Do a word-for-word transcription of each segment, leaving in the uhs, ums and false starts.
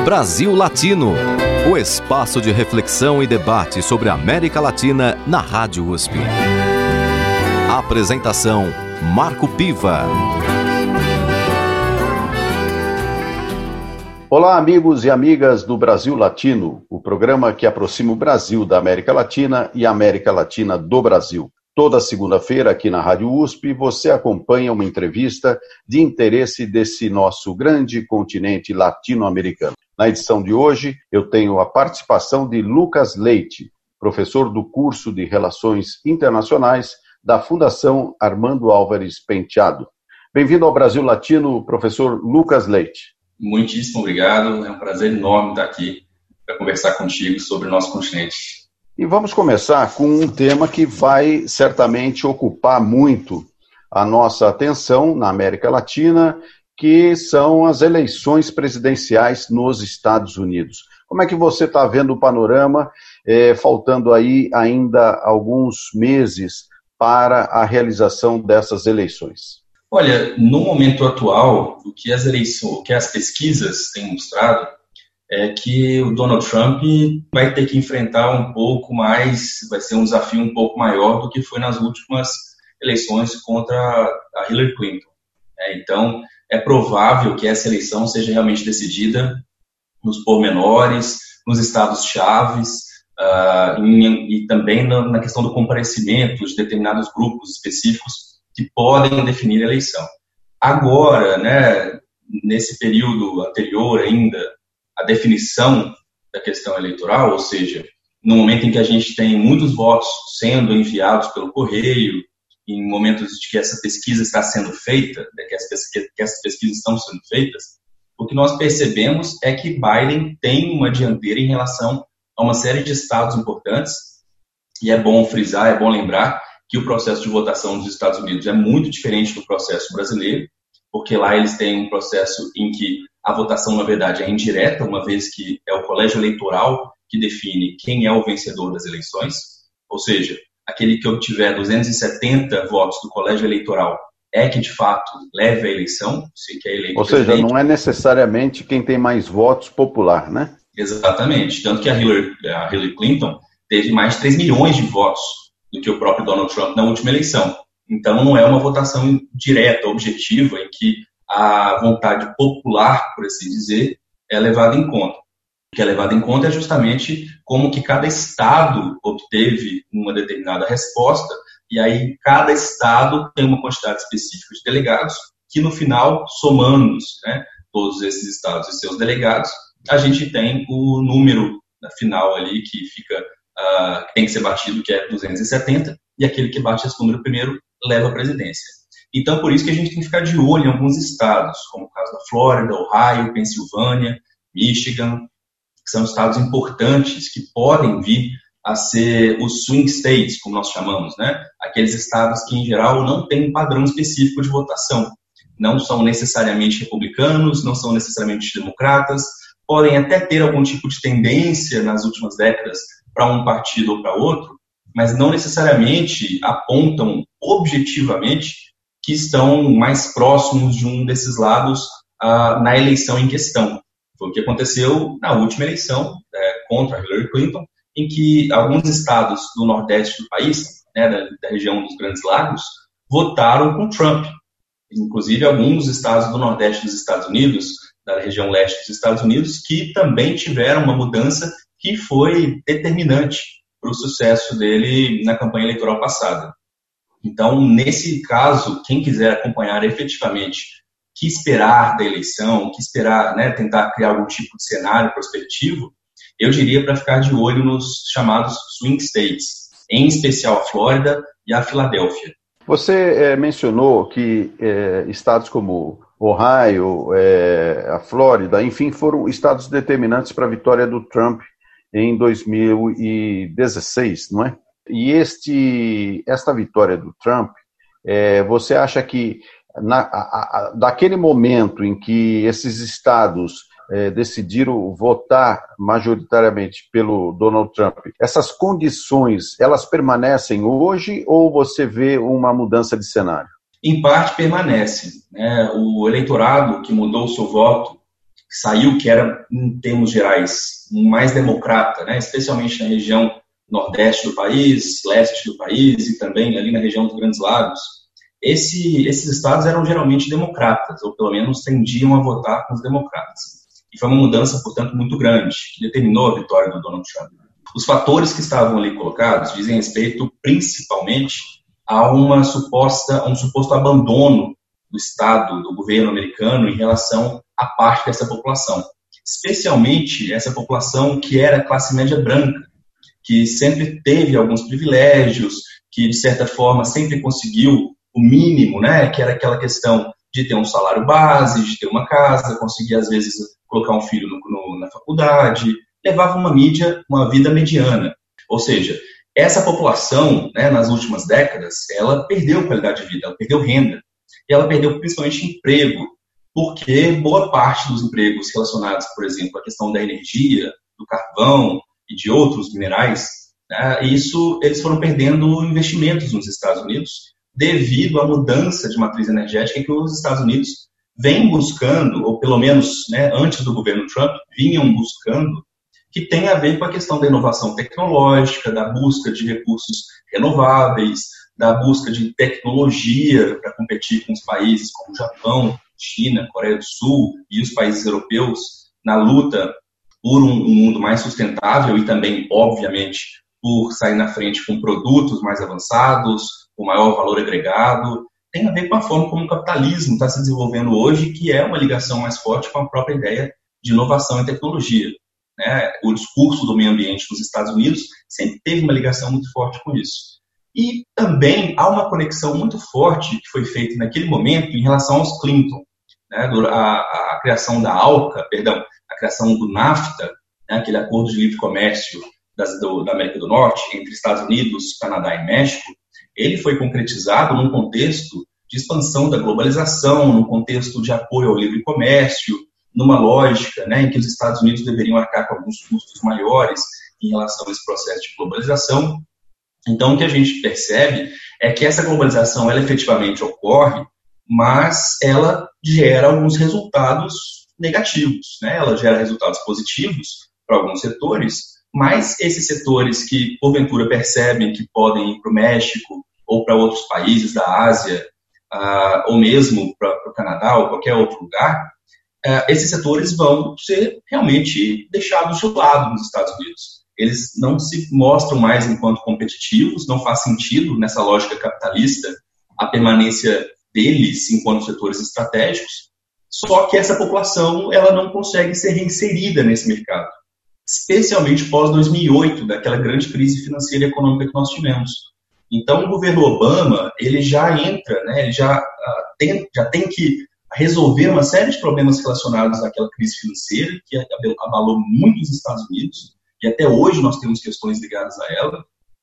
Brasil Latino, o espaço de reflexão e debate sobre a América Latina na Rádio U S P. Apresentação: Marco Piva. Olá, amigos e amigas do Brasil Latino, o programa que aproxima o Brasil da América Latina e a América Latina do Brasil. Toda segunda-feira, aqui na Rádio U S P, você acompanha uma entrevista de interesse desse nosso grande continente latino-americano. Na edição de hoje, eu tenho a participação de Lucas Leite, professor do curso de Relações Internacionais da Fundação Armando Álvares Penteado. Bem-vindo ao Brasil Latino, professor Lucas Leite. Muitíssimo obrigado, é um prazer enorme estar aqui para conversar contigo sobre o nosso continente. E vamos começar com um tema que vai certamente ocupar muito a nossa atenção na América Latina, que são as eleições presidenciais nos Estados Unidos. Como é que você está vendo o panorama, é, faltando aí ainda alguns meses para a realização dessas eleições? Olha, no momento atual, o que as eleições, o que as pesquisas têm mostrado é que o Donald Trump vai ter que enfrentar um pouco mais, vai ser um desafio um pouco maior do que foi nas últimas eleições contra a Hillary Clinton. É, então, é provável que essa eleição seja realmente decidida nos pormenores, nos estados-chaves, uh, e, e também na, na questão do comparecimento de determinados grupos específicos que podem definir a eleição. Agora, né, nesse período anterior ainda, a definição da questão eleitoral, ou seja, no momento em que a gente tem muitos votos sendo enviados pelo correio, em momentos de que essa pesquisa está sendo feita, que, as pesquisas, que essas pesquisas estão sendo feitas, o que nós percebemos é que Biden tem uma dianteira em relação a uma série de estados importantes, e é bom frisar, é bom lembrar que o processo de votação dos Estados Unidos é muito diferente do processo brasileiro, porque lá eles têm um processo em que a votação, na verdade, é indireta, uma vez que é o colégio eleitoral que define quem é o vencedor das eleições, ou seja, aquele que obtiver duzentos e setenta votos do colégio eleitoral é que, de fato, leve a eleição, se que é eleito Ou seja, presidente. Não é necessariamente quem tem mais votos popular, né? Exatamente, tanto que a Hillary, a Hillary Clinton teve mais de três milhões de votos do que o próprio Donald Trump na última eleição. Então, não é uma votação direta, objetiva, em que a vontade popular, por assim dizer, é levada em conta. O que é levado em conta é justamente como que cada estado obteve uma determinada resposta, e aí cada estado tem uma quantidade específica de delegados, que no final, somando, né, todos esses estados e seus delegados, a gente tem o número final ali que fica, uh, que tem que ser batido, que é duzentos e setenta, e aquele que bate esse número primeiro leva a presidência. Então, por isso que a gente tem que ficar de olho em alguns estados, como o caso da Flórida, Ohio, Pensilvânia, Michigan, que são estados importantes que podem vir a ser os swing states, como nós chamamos, né? Aqueles estados que, em geral, não têm um padrão específico de votação. Não são necessariamente republicanos, não são necessariamente democratas, podem até ter algum tipo de tendência nas últimas décadas para um partido ou para outro, mas não necessariamente apontam objetivamente que estão mais próximos de um desses lados uh, na eleição em questão. Foi o que aconteceu na última eleição é, contra a Hillary Clinton, em que alguns estados do nordeste do país, né, da, da região dos Grandes Lagos, votaram com Trump. Inclusive, alguns estados do nordeste dos Estados Unidos, da região leste dos Estados Unidos, que também tiveram uma mudança que foi determinante para o sucesso dele na campanha eleitoral passada. Então, nesse caso, quem quiser acompanhar efetivamente o que esperar da eleição, o que esperar, né, tentar criar algum tipo de cenário prospectivo, eu diria para ficar de olho nos chamados swing states, em especial a Flórida e a Filadélfia. Você é, mencionou que é, estados como Ohio, é, a Flórida, enfim, foram estados determinantes para a vitória do Trump em dois mil e dezesseis, não é? E este, esta vitória do Trump, é, você acha que na, a, a, daquele momento em que esses estados é, decidiram votar majoritariamente pelo Donald Trump, essas condições, elas permanecem hoje ou você vê uma mudança de cenário? Em parte permanece, né? O eleitorado que mudou o seu voto saiu, que era, em termos gerais, mais democrata, né, especialmente na região nordeste do país, leste do país e também ali na região dos Grandes Lagos, esse, esses estados eram geralmente democratas, ou pelo menos tendiam a votar com os democratas. E foi uma mudança, portanto, muito grande, que determinou a vitória do Donald Trump. Os fatores que estavam ali colocados dizem respeito, principalmente, a uma suposta, a um suposto abandono do Estado, do governo americano, em relação a parte dessa população, especialmente essa população que era classe média branca, que sempre teve alguns privilégios, que, de certa forma, sempre conseguiu o mínimo, né, que era aquela questão de ter um salário base, de ter uma casa, conseguir, às vezes, colocar um filho no, no, na faculdade, levava uma mídia, uma vida mediana. Ou seja, essa população, né, nas últimas décadas, ela perdeu qualidade de vida, ela perdeu renda, e ela perdeu principalmente emprego, porque boa parte dos empregos relacionados, por exemplo, à questão da energia, do carvão e de outros minerais, né, isso, eles foram perdendo investimentos nos Estados Unidos devido à mudança de matriz energética que os Estados Unidos vêm buscando, ou pelo menos, né, antes do governo Trump, vinham buscando, que tem a ver com a questão da inovação tecnológica, da busca de recursos renováveis, da busca de tecnologia para competir com os países como Japão, China, Coreia do Sul e os países europeus na luta por um, um mundo mais sustentável e também, obviamente, por sair na frente com produtos mais avançados, com maior valor agregado. Tem a ver com a forma como o capitalismo está se desenvolvendo hoje, que é uma ligação mais forte com a própria ideia de inovação e tecnologia. Né? O discurso do meio ambiente nos Estados Unidos sempre teve uma ligação muito forte com isso. E também há uma conexão muito forte que foi feita naquele momento em relação aos Clinton. Né? A, a criação da ALCA, perdão, a criação do NAFTA, né? Aquele acordo de livre comércio das, do, da América do Norte, entre Estados Unidos, Canadá e México, ele foi concretizado num contexto de expansão da globalização, num contexto de apoio ao livre comércio, numa lógica, né, em que os Estados Unidos deveriam arcar com alguns custos maiores em relação a esse processo de globalização. Então, o que a gente percebe é que essa globalização, ela efetivamente ocorre, mas ela gera alguns resultados negativos, né? Ela gera resultados positivos para alguns setores, mas esses setores que, porventura, percebem que podem ir para o México ou para outros países da Ásia, uh, ou mesmo para o Canadá ou qualquer outro lugar, uh, esses setores vão ser realmente deixados de lado nos Estados Unidos. Eles não se mostram mais enquanto competitivos, não faz sentido, nessa lógica capitalista, a permanência deles enquanto setores estratégicos, só que essa população ela não consegue ser reinserida nesse mercado, especialmente pós dois mil e oito, daquela grande crise financeira e econômica que nós tivemos. Então, o governo Obama, ele já entra, né, ele já, uh, tem, já tem que resolver uma série de problemas relacionados àquela crise financeira, que abalou muito os Estados Unidos, e até hoje nós temos questões ligadas a ela,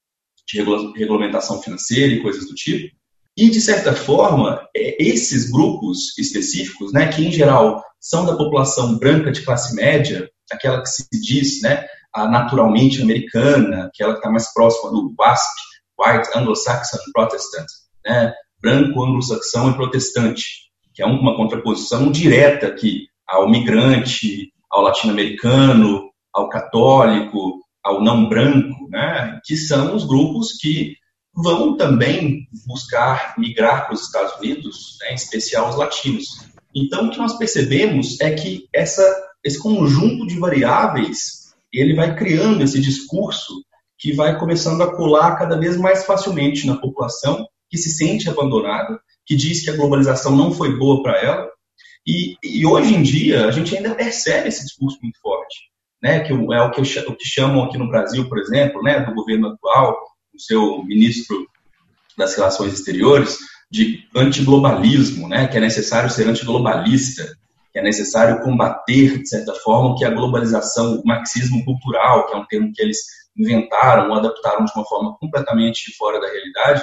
de regula- regulamentação financeira e coisas do tipo. E, de certa forma, esses grupos específicos, né, que em geral são da população branca de classe média, aquela que se diz, né, a naturalmente americana, aquela que está mais próxima do WASP, White Anglo-Saxon Protestant, né, branco, anglo-saxão e protestante, que é uma contraposição direta aqui ao migrante, ao latino-americano, ao católico, ao não branco, né, que são os grupos que vão também buscar migrar para os Estados Unidos, né, em especial os latinos. Então, o que nós percebemos é que essa, esse conjunto de variáveis, ele vai criando esse discurso que vai começando a colar cada vez mais facilmente na população, que se sente abandonada, que diz que a globalização não foi boa para ela. E, e hoje em dia, a gente ainda percebe esse discurso muito forte, né, que é o que, o que chamam aqui no Brasil, por exemplo, né, do governo atual, o seu ministro das Relações Exteriores, de antiglobalismo, né, que é necessário ser antiglobalista, que é necessário combater, de certa forma, que a globalização, o marxismo cultural, que é um termo que eles inventaram ou adaptaram de uma forma completamente fora da realidade,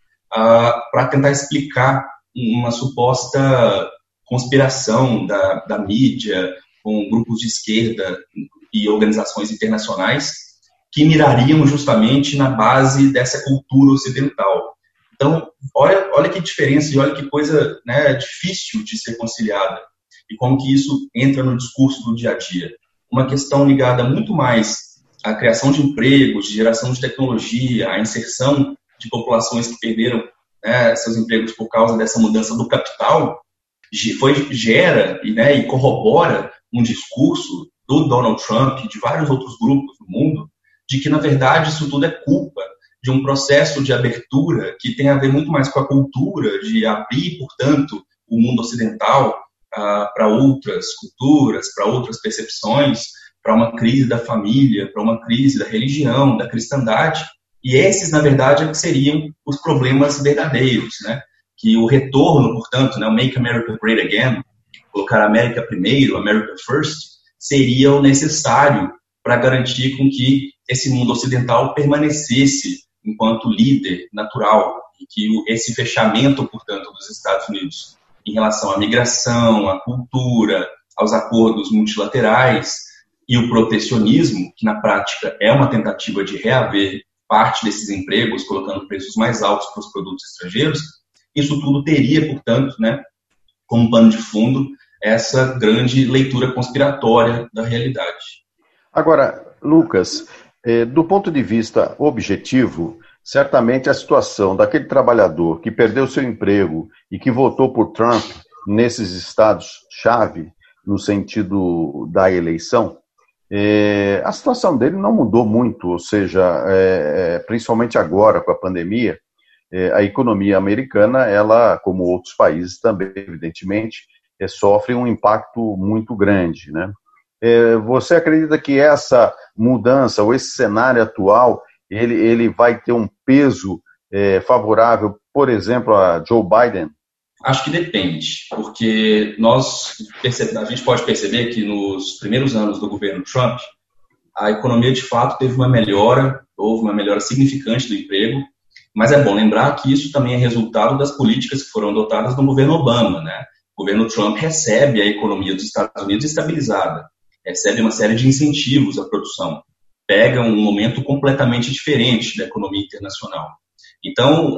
uh, para tentar explicar uma suposta conspiração da, da mídia com grupos de esquerda e organizações internacionais que mirariam justamente na base dessa cultura ocidental. Então, olha, olha que diferença e olha que coisa, né, difícil de ser conciliada. e como que isso entra no discurso do dia a dia. Uma questão ligada muito mais à criação de empregos, de geração de tecnologia, à inserção de populações que perderam, né, seus empregos por causa dessa mudança do capital, foi, gera e, né, e corrobora um discurso do Donald Trump e de vários outros grupos do mundo, de que, na verdade, isso tudo é culpa de um processo de abertura que tem a ver muito mais com a cultura de abrir, portanto, o mundo ocidental ah, para outras culturas, para outras percepções, para uma crise da família, para uma crise da religião, da cristandade. E esses, na verdade, é que seriam os problemas verdadeiros, né? Que o retorno, portanto, né, o Make America Great Again, colocar a América primeiro, America First, seria o necessário para garantir com que esse mundo ocidental permanecesse enquanto líder natural e que esse fechamento, portanto, dos Estados Unidos em relação à migração, à cultura, aos acordos multilaterais e o protecionismo, que na prática é uma tentativa de reaver parte desses empregos, colocando preços mais altos para os produtos estrangeiros, isso tudo teria, portanto, né, como pano de fundo, essa grande leitura conspiratória da realidade. Agora, Lucas, eh, do ponto de vista objetivo, certamente a situação daquele trabalhador que perdeu seu emprego e que votou por Trump nesses estados-chave, no sentido da eleição, eh, a situação dele não mudou muito, ou seja, eh, principalmente agora com a pandemia, eh, a economia americana, ela, como outros países também, evidentemente, eh, sofre um impacto muito grande, né? Você acredita que essa mudança, ou esse cenário atual, ele, ele vai ter um peso é, favorável, por exemplo, a Joe Biden? Acho que depende, porque nós percebe, a gente pode perceber que nos primeiros anos do governo Trump, a economia de fato teve uma melhora, houve uma melhora significante do emprego, mas é bom lembrar que isso também é resultado das políticas que foram adotadas no governo Obama, né? O governo Trump recebe a economia dos Estados Unidos estabilizada, recebe uma série de incentivos à produção, pega um momento completamente diferente da economia internacional. Então,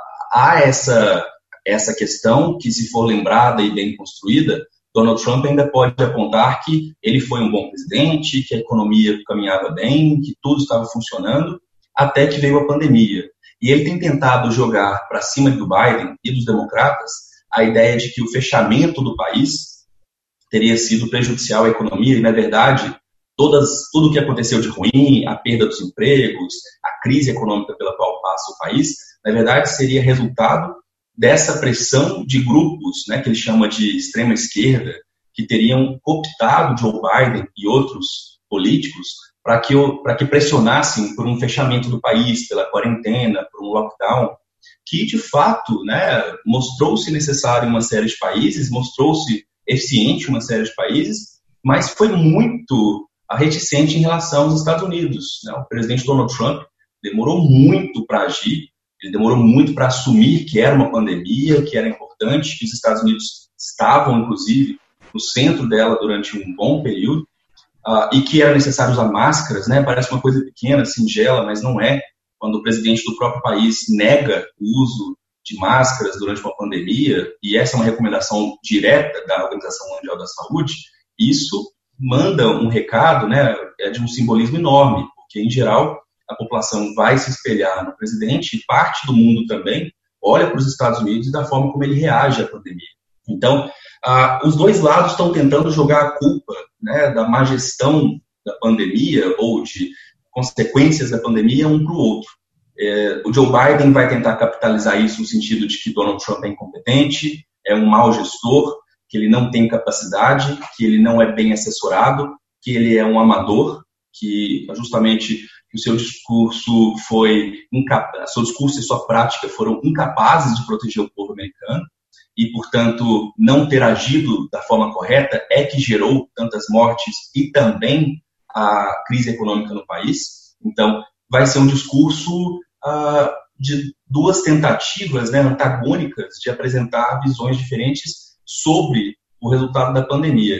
há essa, essa questão que, se for lembrada e bem construída, Donald Trump ainda pode apontar que ele foi um bom presidente, que a economia caminhava bem, que tudo estava funcionando, até que veio a pandemia. E ele tem tentado jogar para cima do Biden e dos democratas a ideia de que o fechamento do país teria sido prejudicial à economia e, na verdade, todas, tudo o que aconteceu de ruim, a perda dos empregos, a crise econômica pela qual passa o país, na verdade, seria resultado dessa pressão de grupos, né, que ele chama de extrema esquerda, que teriam cooptado Joe Biden e outros políticos para que, para que pressionassem por um fechamento do país, pela quarentena, por um lockdown, que, de fato, né, mostrou-se necessário em uma série de países, mostrou-se eficiente em uma série de países, mas foi muito reticente em relação aos Estados Unidos, né? O presidente Donald Trump demorou muito para agir, ele demorou muito para assumir que era uma pandemia, que era importante, que os Estados Unidos estavam, inclusive, no centro dela durante um bom período, uh, e que era necessário usar máscaras, né? Parece uma coisa pequena, singela, mas não é. Quando o presidente do próprio país nega o uso de máscaras durante uma pandemia, e essa é uma recomendação direta da Organização Mundial da Saúde, isso manda um recado, né, é de um simbolismo enorme, porque, em geral, a população vai se espelhar no presidente e parte do mundo também olha para os Estados Unidos e da forma como ele reage à pandemia. Então, ah, os dois lados estão tentando jogar a culpa, né, da má gestão da pandemia ou de consequências da pandemia um para o outro. É, o Joe Biden vai tentar capitalizar isso no sentido de que Donald Trump é incompetente, é um mau gestor, que ele não tem capacidade, que ele não é bem assessorado, que ele é um amador, que justamente o seu discurso foi incapaz, seu discurso e sua prática foram incapazes de proteger o povo americano e, portanto, não ter agido da forma correta é que gerou tantas mortes e também a crise econômica no país. Então, vai ser um discurso uh, de duas tentativas, né, antagônicas de apresentar visões diferentes sobre o resultado da pandemia.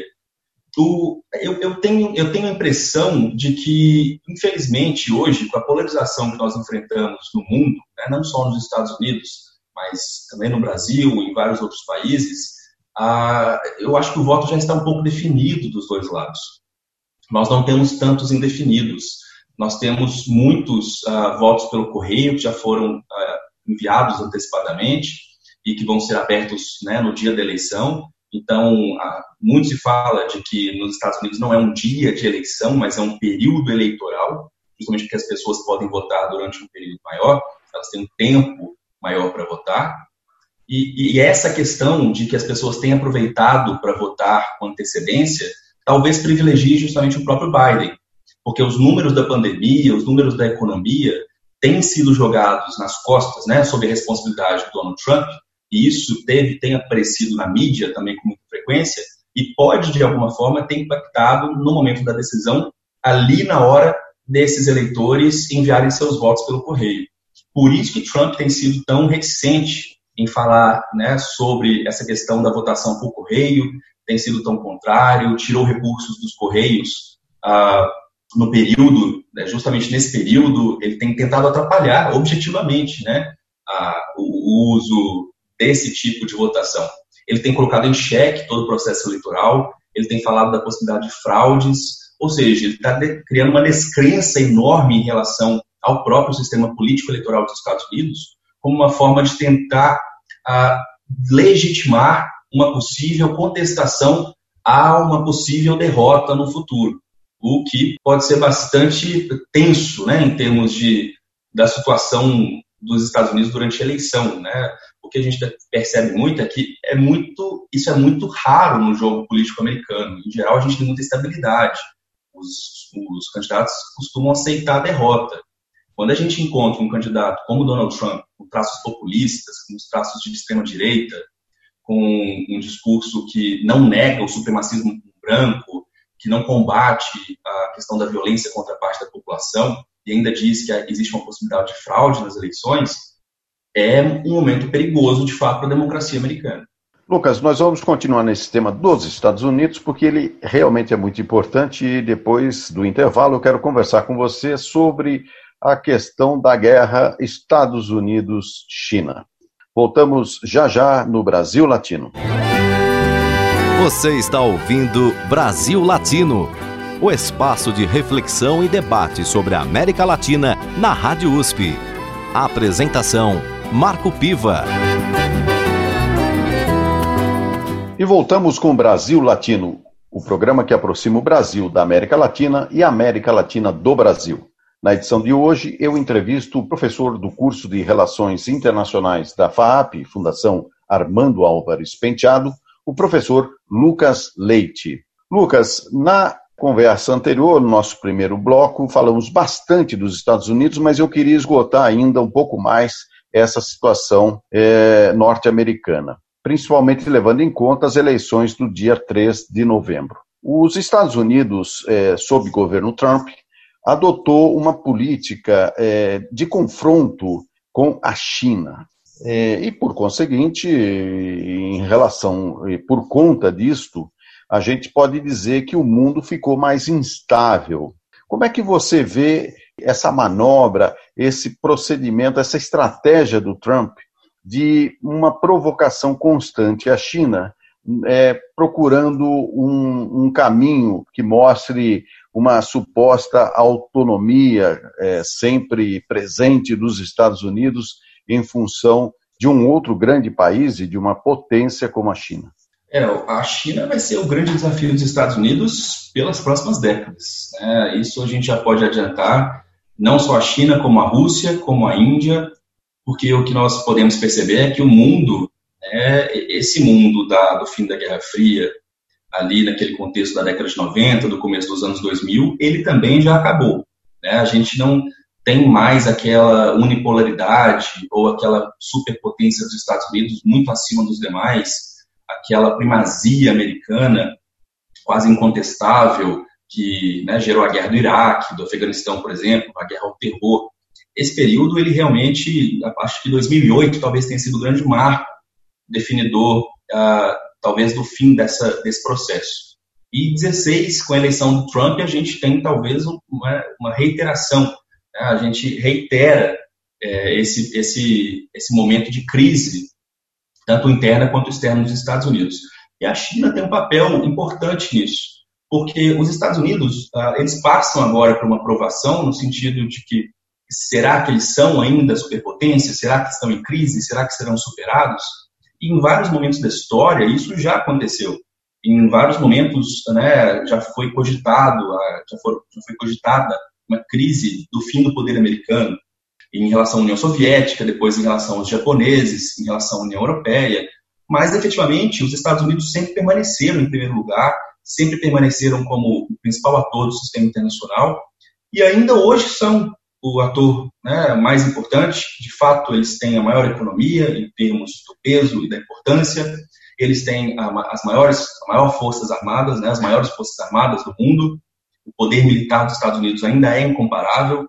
O, eu, eu, tenho, eu tenho a impressão de que, infelizmente, hoje, com a polarização que nós enfrentamos no mundo, né, não só nos Estados Unidos, mas também no Brasil e em vários outros países, ah, eu acho que o voto já está um pouco definido dos dois lados. Nós não temos tantos indefinidos. Nós temos muitos ah, votos pelo correio que já foram ah, enviados antecipadamente e que vão ser abertos, né, no dia da eleição. Então, ah, muito se fala de que nos Estados Unidos não é um dia de eleição, mas é um período eleitoral, justamente porque as pessoas podem votar durante um período maior, elas têm um tempo maior para votar. E, e essa questão de que as pessoas têm aproveitado para votar com antecedência, talvez privilegie justamente o próprio Biden, porque os números da pandemia, os números da economia têm sido jogados nas costas, né, sob a responsabilidade do Donald Trump, e isso teve, tem aparecido na mídia também com muita frequência, e pode, de alguma forma, ter impactado no momento da decisão, ali na hora desses eleitores enviarem seus votos pelo correio. Por isso que Trump tem sido tão reticente em falar, né, sobre essa questão da votação por correio, tem sido tão contrário, tirou recursos dos correios ah, no período, né, justamente nesse período, ele tem tentado atrapalhar objetivamente, né, ah, o uso desse tipo de votação. Ele tem colocado em xeque todo o processo eleitoral, ele tem falado da possibilidade de fraudes, ou seja, ele está criando uma descrença enorme em relação ao próprio sistema político eleitoral dos Estados Unidos, como uma forma de tentar ah, legitimar uma possível contestação a uma possível derrota no futuro, o que pode ser bastante tenso, né, em termos de, da situação dos Estados Unidos durante a eleição, né? O que a gente percebe muito é que é muito, isso é muito raro no jogo político americano. Em geral, a gente tem muita estabilidade. Os, os candidatos costumam aceitar a derrota. Quando a gente encontra um candidato como Donald Trump, com traços populistas, com os traços de extrema-direita, com um discurso que não nega o supremacismo branco, que não combate a questão da violência contra parte da população e ainda diz que existe uma possibilidade de fraude nas eleições, é um momento perigoso, de fato, para a democracia americana. Lucas, nós vamos continuar nesse tema dos Estados Unidos, porque ele realmente é muito importante, e depois do intervalo eu quero conversar com você sobre a questão da guerra Estados Unidos-China. Voltamos já já no Brasil Latino. Você está ouvindo Brasil Latino, o espaço de reflexão e debate sobre a América Latina na Rádio U S P. A apresentação, Marco Piva. E voltamos com Brasil Latino, o programa que aproxima o Brasil da América Latina e a América Latina do Brasil. Na edição de hoje, eu entrevisto o professor do curso de Relações Internacionais da FAAP, Fundação Armando Álvares Penteado, o professor Lucas Leite. Lucas, na conversa anterior, no nosso primeiro bloco, falamos bastante dos Estados Unidos, mas eu queria esgotar ainda um pouco mais essa situação é, norte-americana, principalmente levando em conta as eleições do dia três de novembro. Os Estados Unidos, é, sob governo Trump, adotou uma política é, de confronto com a China. É, e, por conseguinte, em relação, e por conta disto, a gente pode dizer que o mundo ficou mais instável. Como é que você vê essa manobra, esse procedimento, essa estratégia do Trump de uma provocação constante à China, é, procurando um, um caminho que mostre uma suposta autonomia é, sempre presente dos Estados Unidos em função de um outro grande país e de uma potência como a China? É, a China vai ser o grande desafio dos Estados Unidos pelas próximas décadas, né? Isso a gente já pode adiantar, não só a China, como a Rússia, como a Índia, porque o que nós podemos perceber é que o mundo, né, esse mundo da, do fim da Guerra Fria, ali naquele contexto da década de noventa, do começo dos anos dois mil, ele também já acabou, né? A gente não tem mais aquela unipolaridade ou aquela superpotência dos Estados Unidos muito acima dos demais, aquela primazia americana quase incontestável que, né, gerou a guerra do Iraque, do Afeganistão, por exemplo, a guerra ao terror. Esse período, ele realmente, acho que dois mil e oito talvez tenha sido o grande marco definidor, uh, talvez, do fim dessa, desse processo. E dezesseis, com a eleição do Trump, a gente tem talvez uma, uma reiteração, né? A gente reitera é, esse, esse, esse momento de crise, tanto interna quanto externa nos Estados Unidos. E a China tem um papel importante nisso, porque os Estados Unidos, eles passam agora por uma provação no sentido de que será que eles são ainda superpotência? Será que estão em crise? Será que serão superados? E em vários momentos da história isso já aconteceu. Em vários momentos, né, já foi cogitado, já foi, já foi cogitada uma crise do fim do poder americano em relação à União Soviética, depois em relação aos japoneses, em relação à União Europeia. Mas, efetivamente, os Estados Unidos sempre permaneceram em primeiro lugar, sempre permaneceram como o principal ator do sistema internacional e ainda hoje são o ator, né, mais importante. De fato, eles têm a maior economia em termos do peso e da importância, eles têm a, as maiores, as maiores forças armadas, né, as maiores forças armadas do mundo, o poder militar dos Estados Unidos ainda é incomparável,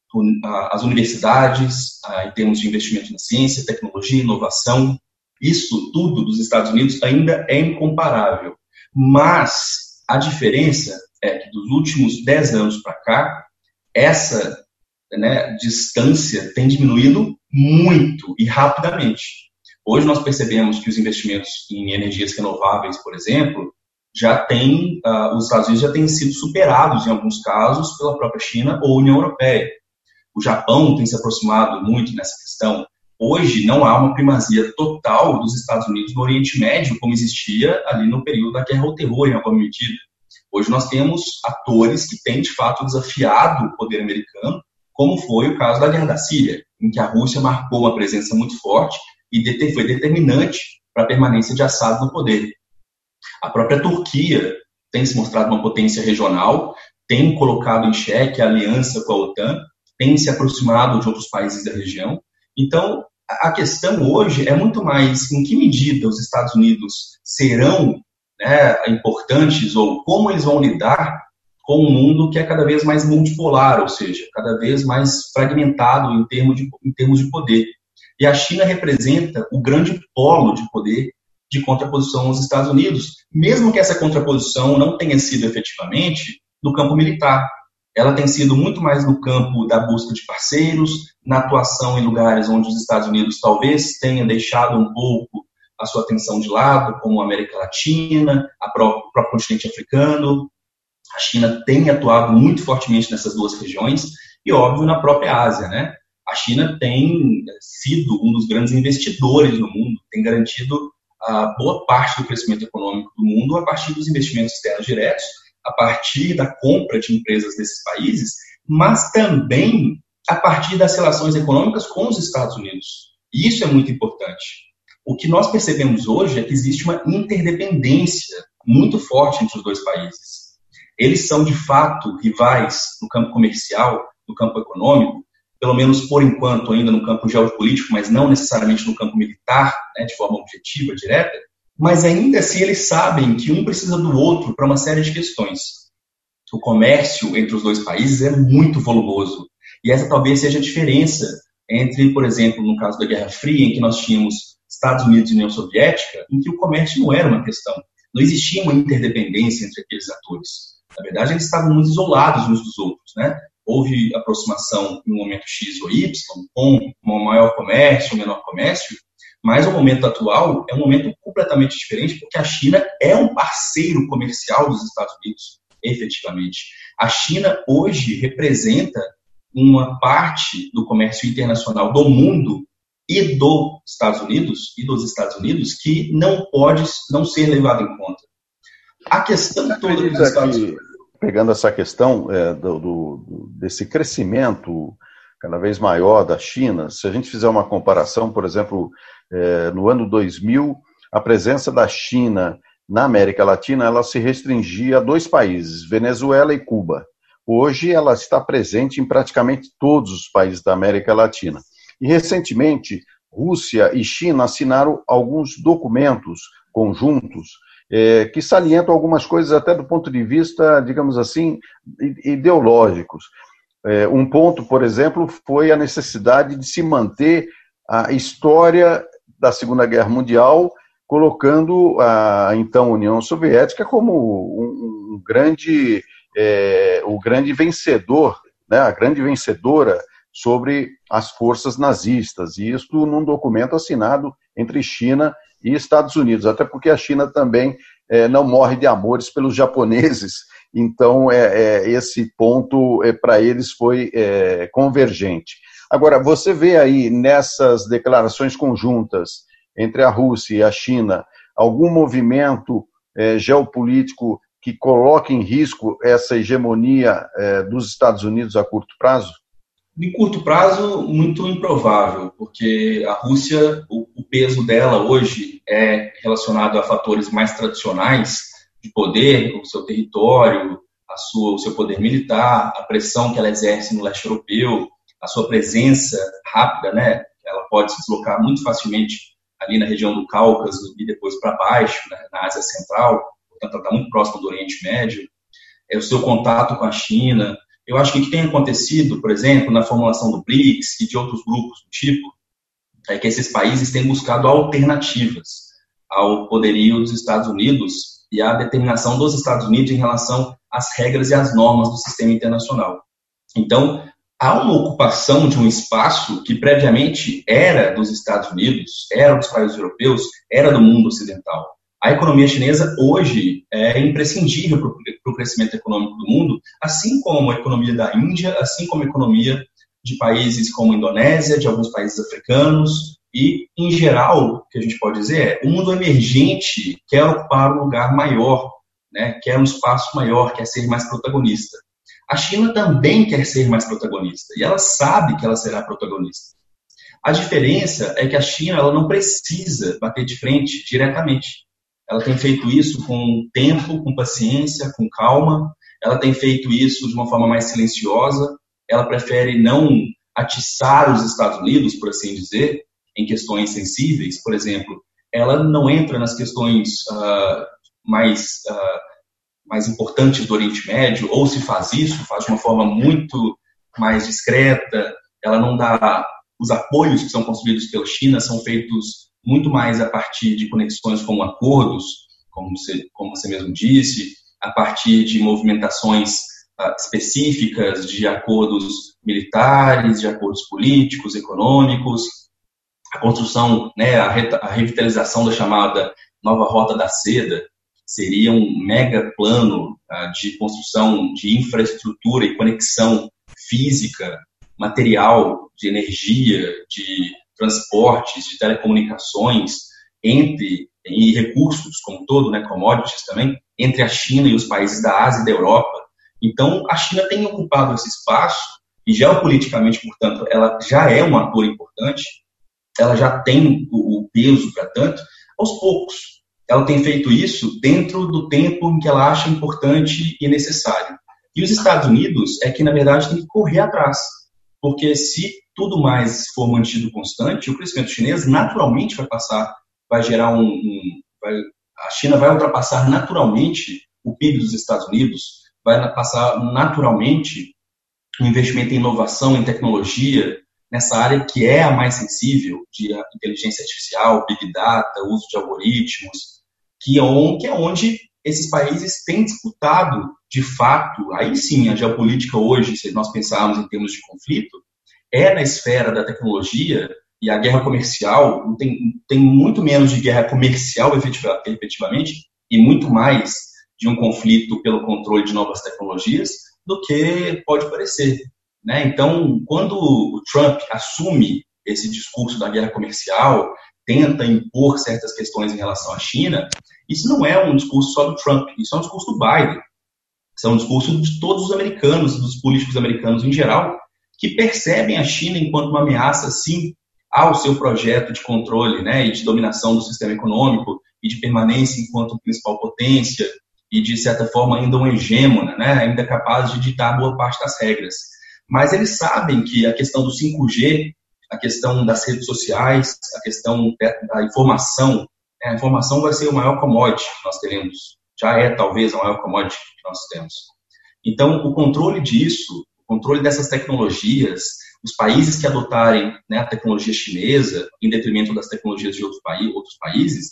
as universidades, em termos de investimento na ciência, tecnologia, inovação, isso tudo dos Estados Unidos ainda é incomparável. Mas a diferença é que dos últimos dez anos para cá, essa, né, distância tem diminuído muito e rapidamente. Hoje nós percebemos que os investimentos em energias renováveis, por exemplo, já tem, uh, os Estados Unidos já têm sido superados, em alguns casos, pela própria China ou União Europeia. O Japão tem se aproximado muito nessa questão. Hoje não há uma primazia total dos Estados Unidos no Oriente Médio, como existia ali no período da Guerra ao Terror, em alguma medida. Hoje nós temos atores que têm, de fato, desafiado o poder americano, como foi o caso da Guerra da Síria, em que a Rússia marcou uma presença muito forte e foi determinante para a permanência de Assad no poder. A própria Turquia tem se mostrado uma potência regional, tem colocado em xeque a aliança com a OTAN, tem se aproximado de outros países da região. Então, a questão hoje é muito mais em que medida os Estados Unidos serão, né, importantes ou como eles vão lidar com um mundo que é cada vez mais multipolar, ou seja, cada vez mais fragmentado em termos de, em termos de poder. E a China representa o grande polo de poder de contraposição aos Estados Unidos, mesmo que essa contraposição não tenha sido efetivamente no campo militar. Ela tem sido muito mais no campo da busca de parceiros, na atuação em lugares onde os Estados Unidos talvez tenha deixado um pouco a sua atenção de lado, como a América Latina, a próprio, o próprio continente africano. A China tem atuado muito fortemente nessas duas regiões e, óbvio, na própria Ásia, né? A China tem sido um dos grandes investidores no mundo, tem garantido a boa parte do crescimento econômico do mundo a partir dos investimentos externos diretos, a partir da compra de empresas desses países, mas também a partir das relações econômicas com os Estados Unidos. E isso é muito importante. O que nós percebemos hoje é que existe uma interdependência muito forte entre os dois países. Eles são, de fato, rivais no campo comercial, no campo econômico, pelo menos por enquanto ainda no campo geopolítico, mas não necessariamente no campo militar, né, de forma objetiva, direta, mas ainda assim eles sabem que um precisa do outro para uma série de questões. O comércio entre os dois países é muito volumoso, e essa talvez seja a diferença entre, por exemplo, no caso da Guerra Fria, em que nós tínhamos Estados Unidos e União Soviética, em que o comércio não era uma questão, não existia uma interdependência entre aqueles atores. Na verdade, eles estavam muito isolados uns dos outros, né? Houve aproximação em um momento X ou Y, com um maior comércio, um menor comércio, mas o momento atual é um momento completamente diferente, porque a China é um parceiro comercial dos Estados Unidos, efetivamente. A China hoje representa uma parte do comércio internacional do mundo e dos Estados Unidos, e dos Estados Unidos que não pode não ser levado em conta. A questão toda dos Estados Unidos... Pegando essa questão é, do, do, desse crescimento cada vez maior da China, se a gente fizer uma comparação, por exemplo, é, no ano dois mil, a presença da China na América Latina ela se restringia a dois países, Venezuela e Cuba. Hoje ela está presente em praticamente todos os países da América Latina. E recentemente, Rússia e China assinaram alguns documentos conjuntos É, que salientam algumas coisas até do ponto de vista, digamos assim, ideológicos. É, um ponto, por exemplo, foi a necessidade de se manter a história da Segunda Guerra Mundial, colocando a então União Soviética como um, um grande, é, o grande vencedor, né, a grande vencedora sobre as forças nazistas, e isso num documento assinado entre China e Estados Unidos, até porque a China também é, não morre de amores pelos japoneses, então é, é, esse ponto é, para eles foi é, convergente. Agora, você vê aí nessas declarações conjuntas entre a Rússia e a China algum movimento é, geopolítico que coloque em risco essa hegemonia é, dos Estados Unidos a curto prazo? Em curto prazo, muito improvável, porque a Rússia, o, o peso dela hoje é relacionado a fatores mais tradicionais de poder, o seu território, a sua, o seu poder militar, a pressão que ela exerce no leste europeu, a sua presença rápida, né? Ela pode se deslocar muito facilmente ali na região do Cáucaso e depois para baixo, né, na Ásia Central, portanto ela está muito próxima do Oriente Médio, é o seu contato com a China. Eu acho que o que tem acontecido, por exemplo, na formulação do BRICS e de outros grupos do tipo, é que esses países têm buscado alternativas ao poderio dos Estados Unidos e à determinação dos Estados Unidos em relação às regras e às normas do sistema internacional. Então, há uma ocupação de um espaço que previamente era dos Estados Unidos, era dos países europeus, era do mundo ocidental. A economia chinesa hoje é imprescindível para o crescimento econômico do mundo, assim como a economia da Índia, assim como a economia de países como a Indonésia, de alguns países africanos e, em geral, o que a gente pode dizer é o mundo emergente quer ocupar um lugar maior, né, quer um espaço maior, quer ser mais protagonista. A China também quer ser mais protagonista e ela sabe que ela será protagonista. A diferença é que a China ela não precisa bater de frente diretamente. Ela tem feito isso com tempo, com paciência, com calma. Ela tem feito isso de uma forma mais silenciosa. Ela prefere não atiçar os Estados Unidos, por assim dizer, em questões sensíveis. Por exemplo, ela não entra nas questões uh, mais, uh, mais importantes do Oriente Médio, ou se faz isso, faz de uma forma muito mais discreta. Ela não dá... Os apoios que são construídos pela China são feitos muito mais a partir de conexões com acordos, como você, como você mesmo disse, a partir de movimentações uh, específicas de acordos militares, de acordos políticos, econômicos, a construção, né, a, re, a revitalização da chamada Nova Rota da Seda, seria um mega plano uh, de construção de infraestrutura e conexão física, material, de energia, de transportes, de telecomunicações, entre, e recursos como um todo, né, commodities também, entre a China e os países da Ásia e da Europa. Então, a China tem ocupado esse espaço, e geopoliticamente, portanto, ela já é um ator importante, ela já tem o, o peso para tanto, aos poucos. Ela tem feito isso dentro do tempo em que ela acha importante e necessário. E os Estados Unidos é que, na verdade, tem que correr atrás, porque se tudo mais for mantido constante, o crescimento chinês naturalmente vai passar, vai gerar um... um vai, a China vai ultrapassar naturalmente o P I B dos Estados Unidos, vai passar naturalmente o investimento em inovação, em tecnologia, nessa área que é a mais sensível, de inteligência artificial, Big Data, uso de algoritmos, que é onde, que é onde esses países têm disputado, de fato, aí sim, a geopolítica hoje, se nós pensarmos em termos de conflito, é na esfera da tecnologia, e a guerra comercial tem, tem muito menos de guerra comercial efetiva, efetivamente e muito mais de um conflito pelo controle de novas tecnologias do que pode parecer, né? Então, quando o Trump assume esse discurso da guerra comercial, tenta impor certas questões em relação à China, isso não é um discurso só do Trump, isso é um discurso do Biden, isso é um discurso de todos os americanos, dos políticos americanos em geral, que percebem a China enquanto uma ameaça, sim, ao seu projeto de controle, né, e de dominação do sistema econômico e de permanência enquanto principal potência e, de certa forma, ainda uma hegemona, né, ainda capaz de ditar boa parte das regras. Mas eles sabem que a questão do cinco G, a questão das redes sociais, a questão da informação, né, a informação vai ser o maior commodity que nós teremos, já é talvez a maior commodity que nós temos. Então, o controle disso, o controle dessas tecnologias, os países que adotarem, né, a tecnologia chinesa em detrimento das tecnologias de outros, paí outros países,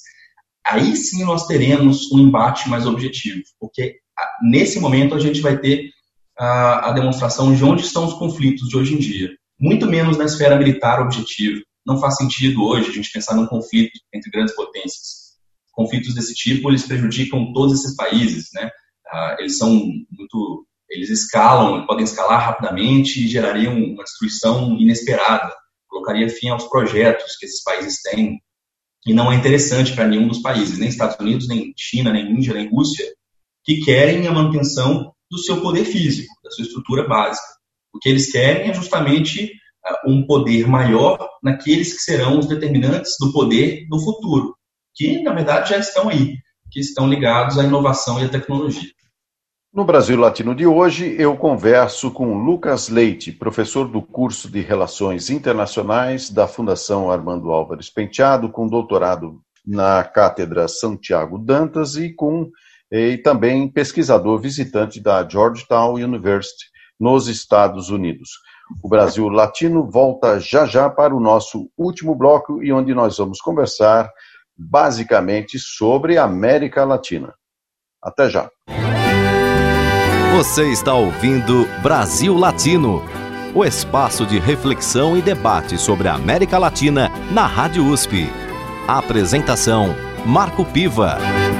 aí sim nós teremos um embate mais objetivo, porque nesse momento a gente vai ter a, a demonstração de onde estão os conflitos de hoje em dia, muito menos na esfera militar objetiva, não faz sentido hoje a gente pensar num conflito entre grandes potências. Conflitos desse tipo, eles prejudicam todos esses países, né? Ah, eles são muito, eles escalam, podem escalar rapidamente e gerariam uma destruição inesperada, colocaria fim aos projetos que esses países têm, e não é interessante para nenhum dos países, nem Estados Unidos, nem China, nem Índia, nem Rússia, que querem a manutenção do seu poder físico, da sua estrutura básica. O que eles querem é justamente uh, um poder maior naqueles que serão os determinantes do poder no futuro, que, na verdade, já estão aí, que estão ligados à inovação e à tecnologia. No Brasil Latino de hoje, eu converso com Lucas Leite, professor do curso de Relações Internacionais da Fundação Armando Álvares Penteado, com doutorado na Cátedra Santiago Dantas e, com, e também pesquisador visitante da Georgetown University, nos Estados Unidos. O Brasil Latino volta já já para o nosso último bloco e onde nós vamos conversar basicamente sobre a América Latina. Até já. Você está ouvindo Brasil Latino, o espaço de reflexão e debate sobre a América Latina na Rádio U S P. A apresentação, Marco Piva.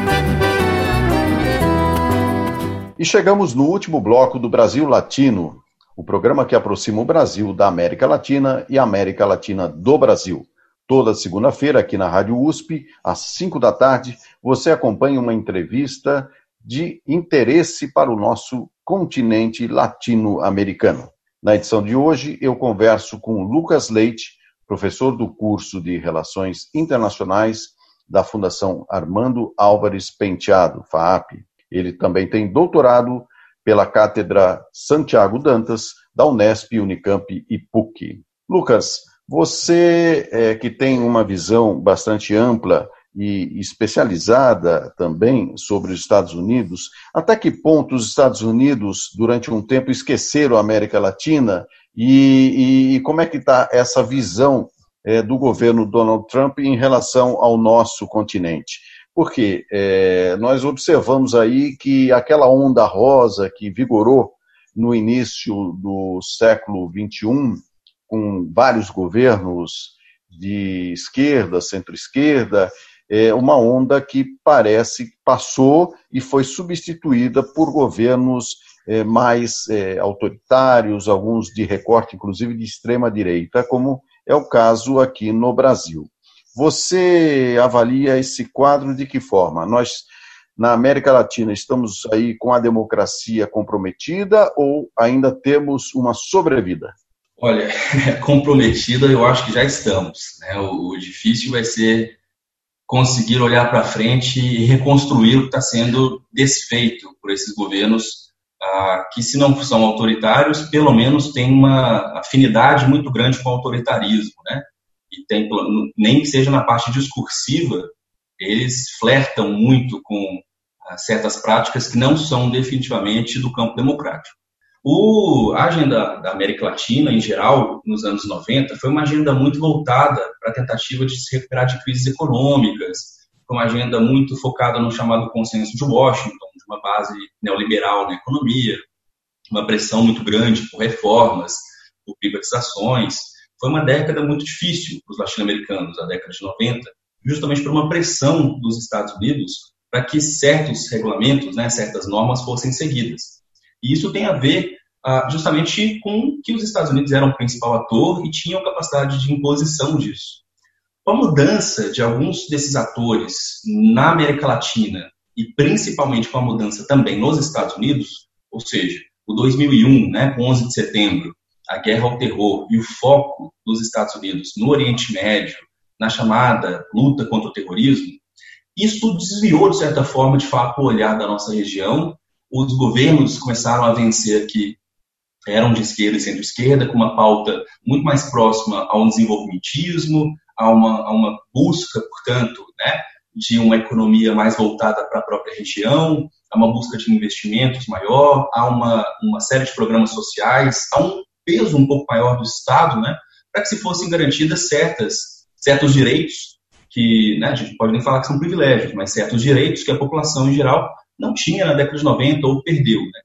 E chegamos no último bloco do Brasil Latino, o programa que aproxima o Brasil da América Latina e a América Latina do Brasil. Toda segunda-feira, aqui na Rádio U S P, às cinco da tarde, você acompanha uma entrevista de interesse para o nosso continente latino-americano. Na edição de hoje, eu converso com Lucas Leite, professor do curso de Relações Internacionais da Fundação Armando Álvares Penteado, FAAP. Ele também tem doutorado pela Cátedra Santiago Dantas, da Unesp, Unicamp e P U C. Lucas, você é, que tem uma visão bastante ampla e especializada também sobre os Estados Unidos, até que ponto os Estados Unidos, durante um tempo, esqueceram a América Latina e, e como é que está essa visão é, do governo Donald Trump em relação ao nosso continente? Porque é, nós observamos aí que aquela onda rosa que vigorou no início do século vinte e um, com vários governos de esquerda, centro-esquerda, é uma onda que parece que passou e foi substituída por governos é, mais é, autoritários, alguns de recorte, inclusive de extrema-direita, como é o caso aqui no Brasil. Você avalia esse quadro de que forma? Nós, na América Latina, estamos aí com a democracia comprometida ou ainda temos uma sobrevida? Olha, comprometida eu acho que já estamos, né? O, o difícil vai ser conseguir olhar para frente e reconstruir o que está sendo desfeito por esses governos ah, que, se não são autoritários, pelo menos têm uma afinidade muito grande com o autoritarismo, né? E tem, nem que seja na parte discursiva, eles flertam muito com ah, certas práticas que não são definitivamente do campo democrático. O, a agenda da América Latina, em geral, nos anos noventa, foi uma agenda muito voltada para a tentativa de se recuperar de crises econômicas, foi uma agenda muito focada no chamado consenso de Washington, de uma base neoliberal na economia, uma pressão muito grande por reformas, por privatizações. Foi uma década muito difícil para os latino-americanos, a década de noventa, justamente por uma pressão dos Estados Unidos para que certos regulamentos, né, certas normas fossem seguidas. E isso tem a ver uh, justamente com que os Estados Unidos eram o principal ator e tinham capacidade de imposição disso. Com a mudança de alguns desses atores na América Latina e principalmente com a mudança também nos Estados Unidos, ou seja, o dois mil e um, né, com onze de setembro, a guerra ao terror e o foco dos Estados Unidos no Oriente Médio, na chamada luta contra o terrorismo, isso desviou, de certa forma, de fato, o olhar da nossa região. Os governos começaram a vencer aqui, eram de esquerda e centro-esquerda, com uma pauta muito mais próxima ao desenvolvimentismo, a uma, a uma busca, portanto, né, de uma economia mais voltada para a própria região, a uma busca de investimentos maior, a uma, uma série de programas sociais, a um peso um pouco maior do Estado, né, para que se fossem garantidas certas, certos direitos, que, né, a gente pode nem falar que são privilégios, mas certos direitos que a população em geral não tinha na década de noventa ou perdeu, né?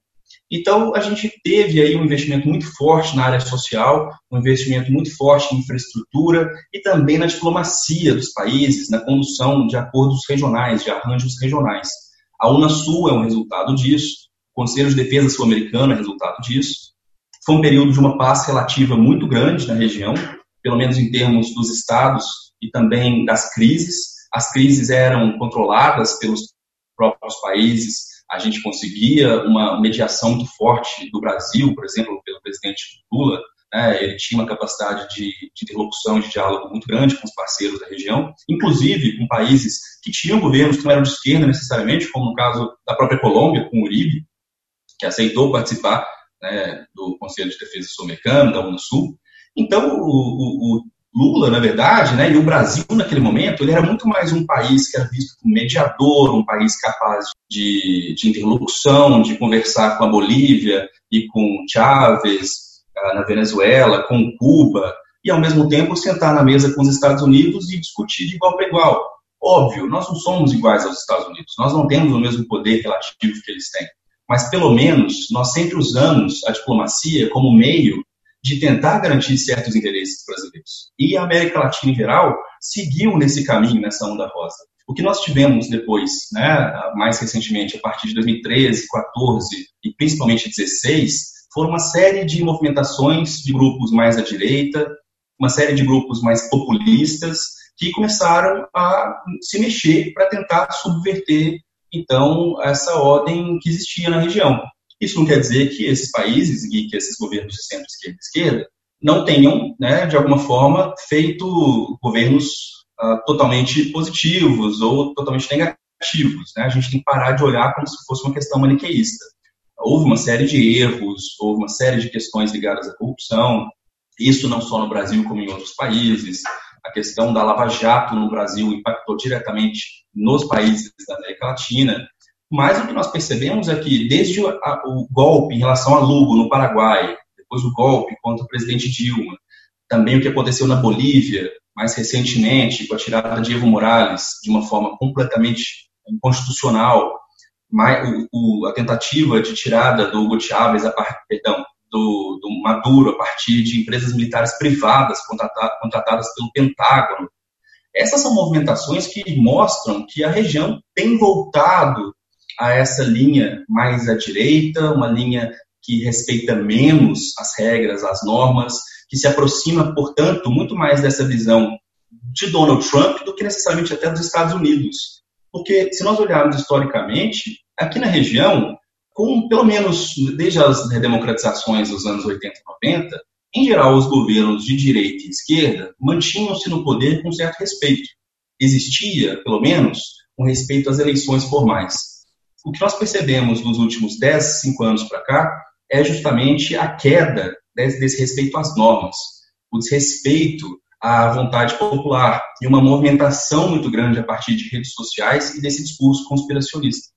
Então, a gente teve aí um investimento muito forte na área social, um investimento muito forte em infraestrutura e também na diplomacia dos países, na condução de acordos regionais, de arranjos regionais. A Unasul é um resultado disso, o Conselho de Defesa Sul-Americano é resultado disso. Foi um período de uma paz relativa muito grande na região, pelo menos em termos dos estados e também das crises. As crises eram controladas pelos próprios países. A gente conseguia uma mediação muito forte do Brasil, por exemplo, pelo presidente Lula, né? Ele tinha uma capacidade de, de interlocução, de diálogo muito grande com os parceiros da região, inclusive com países que tinham governos que não eram de esquerda necessariamente, como no caso da própria Colômbia, com o Uribe, que aceitou participar, né, do Conselho de Defesa Sul-Americano, da Unasul. Então, o, o, o Lula, na verdade, né, e o Brasil, naquele momento, ele era muito mais um país que era visto como mediador, um país capaz de, de interlocução, de conversar com a Bolívia e com Chávez na Venezuela, com Cuba, e, ao mesmo tempo, sentar na mesa com os Estados Unidos e discutir de igual para igual. Óbvio, nós não somos iguais aos Estados Unidos, nós não temos o mesmo poder relativo que eles têm, mas, pelo menos, nós sempre usamos a diplomacia como meio de tentar garantir certos interesses brasileiros. E a América Latina, em geral, seguiu nesse caminho, nessa onda rosa. O que nós tivemos depois, né, mais recentemente, a partir de dois mil e treze, quatorze e principalmente dezesseis, foram uma série de movimentações de grupos mais à direita, uma série de grupos mais populistas, que começaram a se mexer para tentar subverter, então, essa ordem que existia na região. Isso não quer dizer que esses países e que esses governos de centro-esquerda e esquerda não tenham, né, de alguma forma, feito governos uh, totalmente positivos ou totalmente negativos. Né? A gente tem que parar de olhar como se fosse uma questão maniqueísta. Houve uma série de erros, houve uma série de questões ligadas à corrupção, isso não só no Brasil como em outros países. A questão da Lava Jato no Brasil impactou diretamente nos países da América Latina. Mas o que nós percebemos é que, desde o, a, o golpe em relação a Lugo, no Paraguai, depois o golpe contra o presidente Dilma, também o que aconteceu na Bolívia, mais recentemente, com a tirada de Evo Morales, de uma forma completamente inconstitucional, mais, o, o, a tentativa de tirada do Hugo Chávez, a, perdão, do, do Maduro, a partir de empresas militares privadas contratadas, contratadas pelo Pentágono. Essas são movimentações que mostram que a região tem voltado a essa linha mais à direita, uma linha que respeita menos as regras, as normas, que se aproxima, portanto, muito mais dessa visão de Donald Trump do que necessariamente até dos Estados Unidos. Porque, se nós olharmos historicamente, aqui na região, com, pelo menos desde as redemocratizações dos anos oitenta e noventa, em geral, os governos de direita e esquerda mantinham-se no poder com certo respeito. Existia, pelo menos, um respeito às eleições formais. O que nós percebemos nos últimos dez, cinco anos para cá é justamente a queda desse, desse respeito às normas, o desrespeito à vontade popular e uma movimentação muito grande a partir de redes sociais e desse discurso conspiracionista.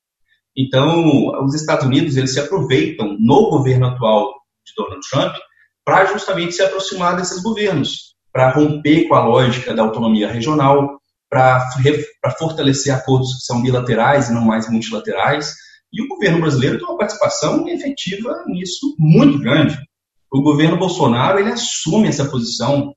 Então, os Estados Unidos, eles se aproveitam no governo atual de Donald Trump para justamente se aproximar desses governos, para romper com a lógica da autonomia regional, para fortalecer acordos que são bilaterais e não mais multilaterais. E o governo brasileiro tem uma participação efetiva nisso muito grande. O governo Bolsonaro, ele assume essa posição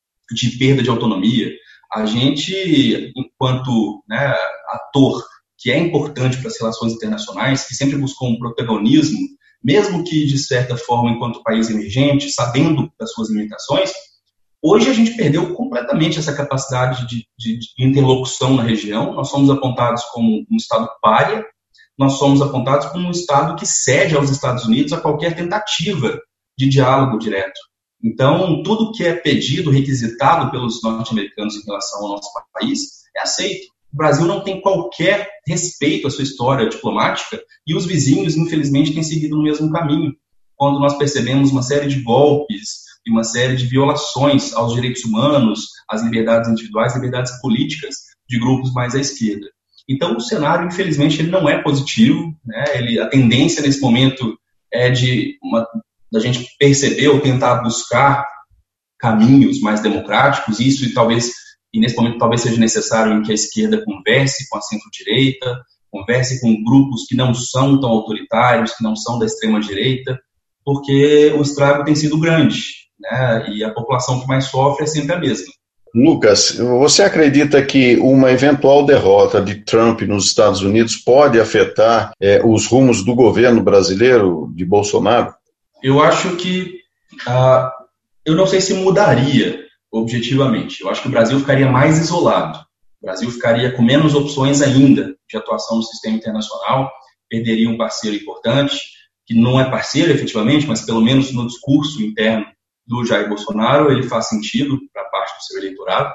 de perda de autonomia. A gente, enquanto, né, ator que é importante para as relações internacionais, que sempre buscou um protagonismo, mesmo que, de certa forma, enquanto país emergente, sabendo das suas limitações, hoje a gente perdeu completamente essa capacidade de, de, de interlocução na região. Nós somos apontados como um Estado pária, nós somos apontados como um Estado que cede aos Estados Unidos a qualquer tentativa de diálogo direto. Então, tudo que é pedido, requisitado pelos norte-americanos em relação ao nosso país, é aceito. O Brasil não tem qualquer respeito à sua história diplomática e os vizinhos, infelizmente, têm seguido no mesmo caminho. Quando nós percebemos uma série de golpes e uma série de violações aos direitos humanos, às liberdades individuais, liberdades políticas de grupos mais à esquerda. Então, o cenário, infelizmente, ele não é positivo, né? Ele, a tendência nesse momento é de uma, da gente perceber ou tentar buscar caminhos mais democráticos, isso e talvez, e nesse momento talvez seja necessário que a esquerda converse com a centro-direita, converse com grupos que não são tão autoritários, que não são da extrema-direita, porque o estrago tem sido grande, né? E a população que mais sofre é sempre a mesma. Lucas, você acredita que uma eventual derrota de Trump nos Estados Unidos pode afetar é, os rumos do governo brasileiro de Bolsonaro? Eu acho que, uh, eu não sei se mudaria objetivamente. Eu acho que o Brasil ficaria mais isolado. O Brasil ficaria com menos opções ainda de atuação no sistema internacional, perderia um parceiro importante, que não é parceiro efetivamente, mas pelo menos no discurso interno do Jair Bolsonaro, ele faz sentido para parte do seu eleitorado.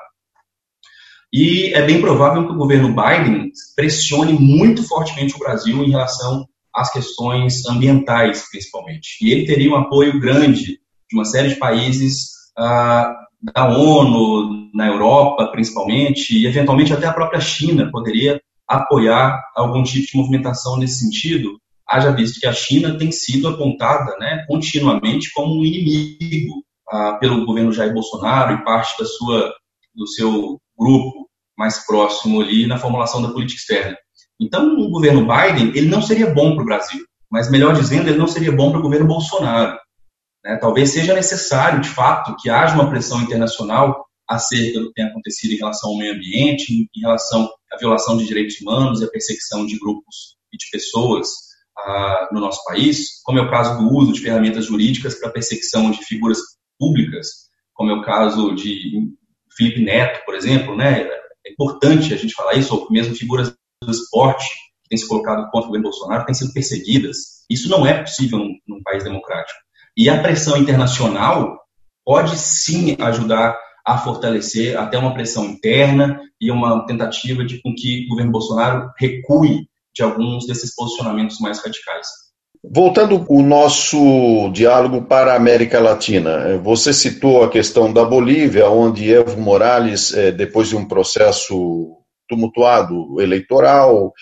E é bem provável que o governo Biden pressione muito fortemente o Brasil em relação às questões ambientais, principalmente. E ele teria um apoio grande de uma série de países ah, da ONU, na Europa, principalmente, e eventualmente até a própria China poderia apoiar algum tipo de movimentação nesse sentido, haja visto que a China tem sido apontada, né, continuamente como um inimigo ah, pelo governo Jair Bolsonaro e parte da sua, do seu grupo mais próximo ali na formulação da política externa. Então, o governo Biden, ele não seria bom para o Brasil, mas, melhor dizendo, ele não seria bom para o governo Bolsonaro. Né? Talvez seja necessário, de fato, que haja uma pressão internacional acerca do que tem acontecido em relação ao meio ambiente, em relação à violação de direitos humanos e à perseguição de grupos e de pessoas ah, no nosso país, como é o caso do uso de ferramentas jurídicas para perseguição de figuras públicas, como é o caso de Felipe Neto, por exemplo, né? É importante a gente falar isso, ou mesmo figuras do esporte que têm se colocado contra o governo Bolsonaro têm sido perseguidas. Isso não é possível num, num país democrático. E a pressão internacional pode sim ajudar a fortalecer até uma pressão interna e uma tentativa de com que o governo Bolsonaro recue de alguns desses posicionamentos mais radicais. Voltando o nosso diálogo para a América Latina, você citou a questão da Bolívia, onde Evo Morales, depois de um processo tumultuado eleitoral,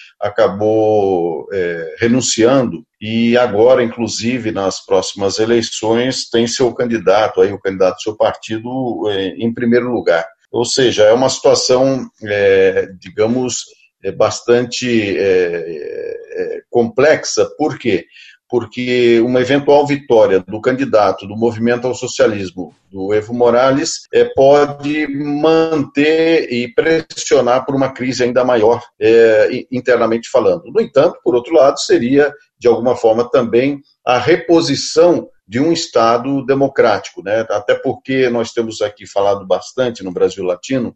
acabou é, renunciando e agora, inclusive, nas próximas eleições, tem seu candidato, aí, o candidato do seu partido, é, em primeiro lugar. Ou seja, é uma situação, é, digamos, é bastante é, é, complexa. Por quê? Porque uma eventual vitória do candidato do Movimento ao Socialismo, do Evo Morales, é, pode manter e pressionar por uma crise ainda maior, é, internamente falando. No entanto, por outro lado, seria, de alguma forma, também a reposição de um Estado democrático, né? Até porque nós temos aqui falado bastante no Brasil Latino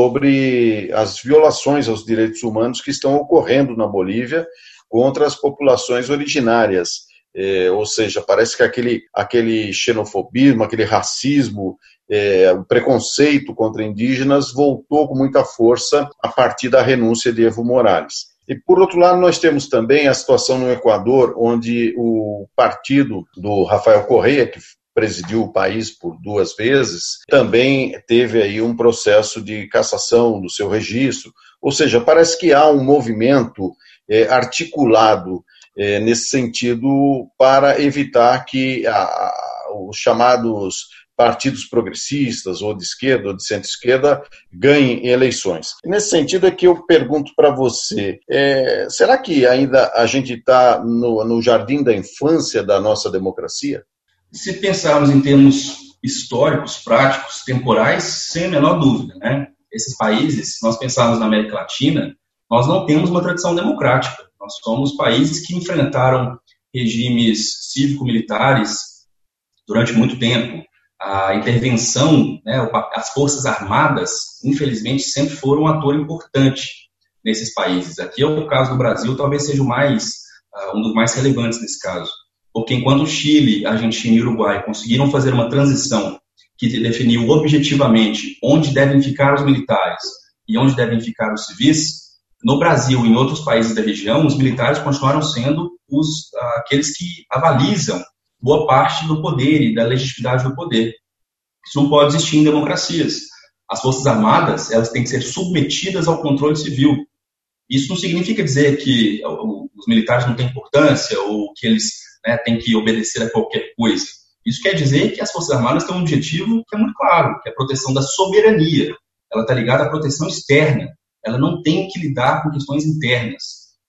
sobre as violações aos direitos humanos que estão ocorrendo na Bolívia contra as populações originárias, é, ou seja, parece que aquele, aquele xenofobismo, aquele racismo, é, o preconceito contra indígenas voltou com muita força a partir da renúncia de Evo Morales. E, por outro lado, nós temos também a situação no Equador, onde o partido do Rafael Correa, que presidiu o país por duas vezes, também teve aí um processo de cassação do seu registro. Ou seja, parece que há um movimento é, articulado é, nesse sentido para evitar que a, a, os chamados partidos progressistas, ou de esquerda, ou de centro-esquerda, ganhem eleições. E nesse sentido é que eu pergunto para você, é, será que ainda a gente está no, no jardim da infância da nossa democracia? Se pensarmos em termos históricos, práticos, temporais, sem a menor dúvida, né? Esses países, se nós pensarmos na América Latina, nós não temos uma tradição democrática. Nós somos países que enfrentaram regimes cívico-militares durante muito tempo. A intervenção, né, as forças armadas, infelizmente, sempre foram um ator importante nesses países. Aqui é o caso do Brasil, talvez seja o mais, um dos mais relevantes nesse caso. Porque enquanto o Chile, Argentina e Uruguai conseguiram fazer uma transição que definiu objetivamente onde devem ficar os militares e onde devem ficar os civis, no Brasil e em outros países da região, os militares continuaram sendo os, aqueles que avalizam boa parte do poder e da legitimidade do poder. Isso não pode existir em democracias. As Forças Armadas, elas têm que ser submetidas ao controle civil. Isso não significa dizer que os militares não têm importância ou que eles, né, têm que obedecer a qualquer coisa. Isso quer dizer que as Forças Armadas têm um objetivo que é muito claro, que é a proteção da soberania. Ela está ligada à proteção externa. Ela não tem que lidar com questões internas.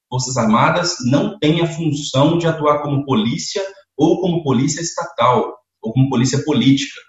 Forças Armadas não têm a função de atuar como polícia ou como polícia estatal, ou como polícia política.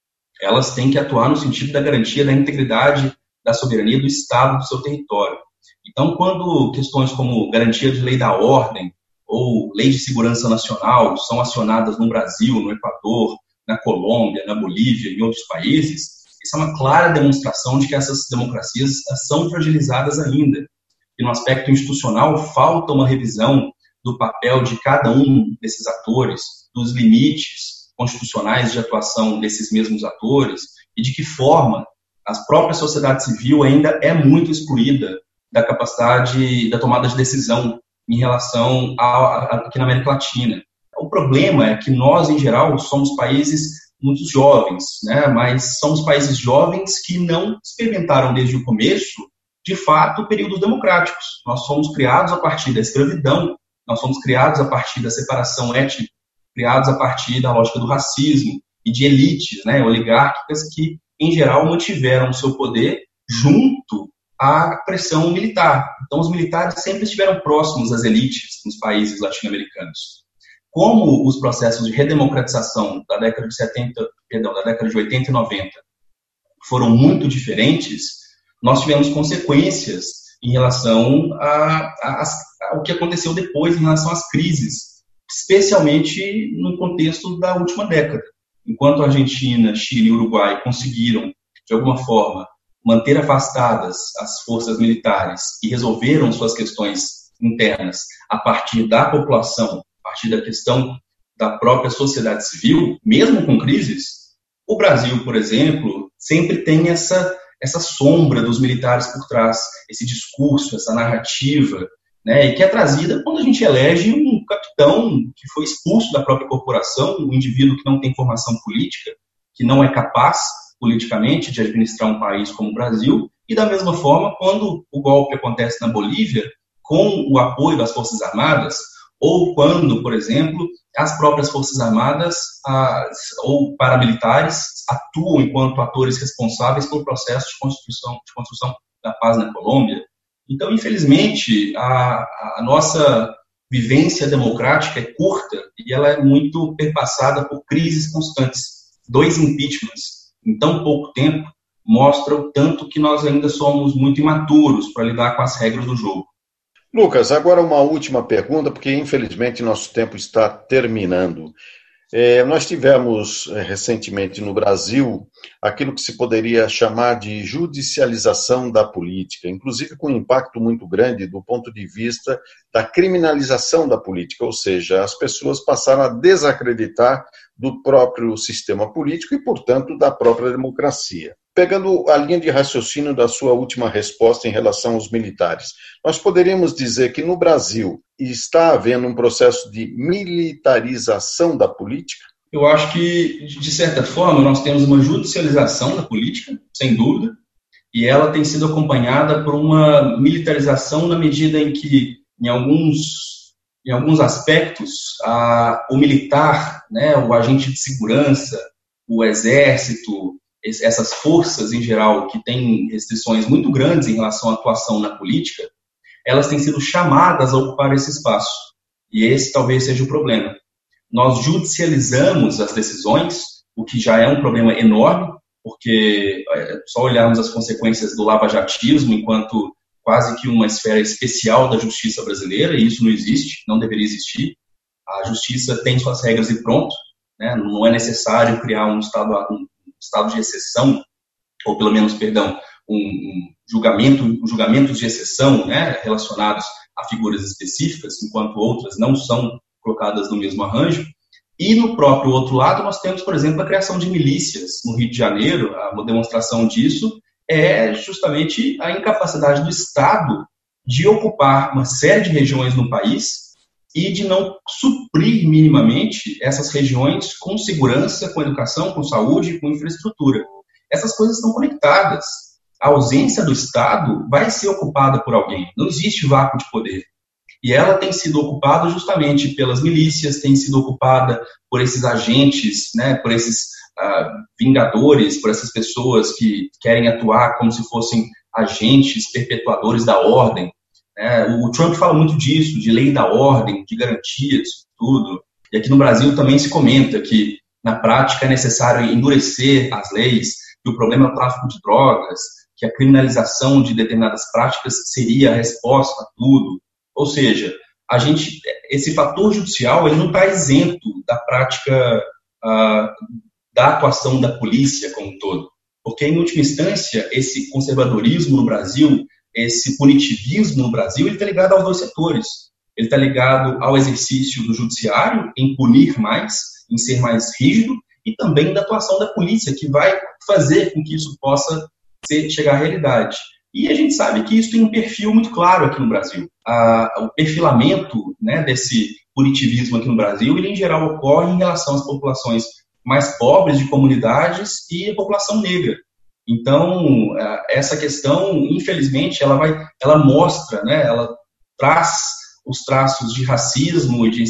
Elas têm que atuar no sentido da garantia da integridade da soberania do Estado, do seu território. Então, quando questões como garantia de lei da ordem ou lei de segurança nacional são acionadas no Brasil, no Equador, na Colômbia, na Bolívia e em outros países, isso é uma clara demonstração de que essas democracias são fragilizadas ainda. E no aspecto institucional, falta uma revisão do papel de cada um desses atores, dos limites constitucionais de atuação desses mesmos atores e de que forma a própria sociedade civil ainda é muito excluída da capacidade da tomada de decisão em relação a, a, aqui na América Latina. O problema é que nós, em geral, somos países muito jovens, né? Mas somos países jovens que não experimentaram desde o começo, de fato, períodos democráticos. Nós fomos criados a partir da escravidão, nós fomos criados a partir da separação étnica, criados a partir da lógica do racismo e de elites, né, oligárquicas que, em geral, mantiveram o seu poder junto à pressão militar. Então, os militares sempre estiveram próximos às elites nos países latino-americanos. Como os processos de redemocratização da década de setenta, perdão, da década de oitenta e noventa foram muito diferentes, nós tivemos consequências em relação a, a, a, ao que aconteceu depois em relação às crises, especialmente no contexto da última década. Enquanto a Argentina, Chile e Uruguai conseguiram, de alguma forma, manter afastadas as forças militares e resolveram suas questões internas a partir da população, a partir da questão da própria sociedade civil, mesmo com crises, o Brasil, por exemplo, sempre tem essa, essa sombra dos militares por trás, esse discurso, essa narrativa, né, e que é trazida quando a gente elege um capitão que foi expulso da própria corporação, um indivíduo que não tem formação política, que não é capaz politicamente de administrar um país como o Brasil, e da mesma forma, quando o golpe acontece na Bolívia, com o apoio das Forças Armadas, ou quando, por exemplo, as próprias Forças Armadas as, ou paramilitares atuam enquanto atores responsáveis pelo processo de construção, de construção da paz na Colômbia. Então, infelizmente, a, a nossa vivência democrática é curta e ela é muito perpassada por crises constantes. Dois impeachments em tão pouco tempo mostram o tanto que nós ainda somos muito imaturos para lidar com as regras do jogo. Lucas, agora uma última pergunta, porque infelizmente nosso tempo está terminando. É, nós tivemos é, recentemente no Brasil aquilo que se poderia chamar de judicialização da política, inclusive com um impacto muito grande do ponto de vista da criminalização da política, ou seja, as pessoas passaram a desacreditar do próprio sistema político e, portanto, da própria democracia. Pegando a linha de raciocínio da sua última resposta em relação aos militares, nós poderíamos dizer que no Brasil está havendo um processo de militarização da política? Eu acho que, de certa forma, nós temos uma judicialização da política, sem dúvida, e ela tem sido acompanhada por uma militarização na medida em que, em alguns, em alguns aspectos, a, o militar, né, o agente de segurança, o exército, essas forças, em geral, que têm restrições muito grandes em relação à atuação na política, elas têm sido chamadas a ocupar esse espaço. E esse talvez seja o problema. Nós judicializamos as decisões, o que já é um problema enorme, porque é só olharmos as consequências do lavajatismo enquanto quase que uma esfera especial da justiça brasileira, e isso não existe, não deveria existir. A justiça tem suas regras e pronto, né? Não é necessário criar um estado, um estado de exceção, ou pelo menos, perdão, um, um julgamento, um julgamentos de exceção, né, relacionados a figuras específicas, enquanto outras não são colocadas no mesmo arranjo. E no próprio outro lado nós temos, por exemplo, a criação de milícias no Rio de Janeiro. A demonstração disso é justamente a incapacidade do Estado de ocupar uma série de regiões no país e de não suprir minimamente essas regiões com segurança, com educação, com saúde, com infraestrutura. Essas coisas estão conectadas. A ausência do Estado vai ser ocupada por alguém. Não existe vácuo de poder. E ela tem sido ocupada justamente pelas milícias, tem sido ocupada por esses agentes, né, por esses uh, vingadores, por essas pessoas que querem atuar como se fossem agentes perpetuadores da ordem. É, o Trump fala muito disso, de lei da ordem, de garantia disso tudo. E aqui no Brasil também se comenta que, na prática, é necessário endurecer as leis, que o problema é o tráfico de drogas, que a criminalização de determinadas práticas seria a resposta a tudo. Ou seja, a gente, esse fator judicial ele não está isento da prática, uh, da atuação da polícia como um todo. Porque, em última instância, esse conservadorismo no Brasil, esse punitivismo no Brasil, ele está ligado aos dois setores. Ele está ligado ao exercício do judiciário em punir mais, em ser mais rígido, e também da atuação da polícia, que vai fazer com que isso possa ser, chegar à realidade. E a gente sabe que isso tem um perfil muito claro aqui no Brasil. Ah, o perfilamento, né, desse punitivismo aqui no Brasil, ele em geral ocorre em relação às populações mais pobres de comunidades e a população negra. Então, essa questão, infelizmente, ela, vai, ela mostra, né, ela traz os traços de racismo e de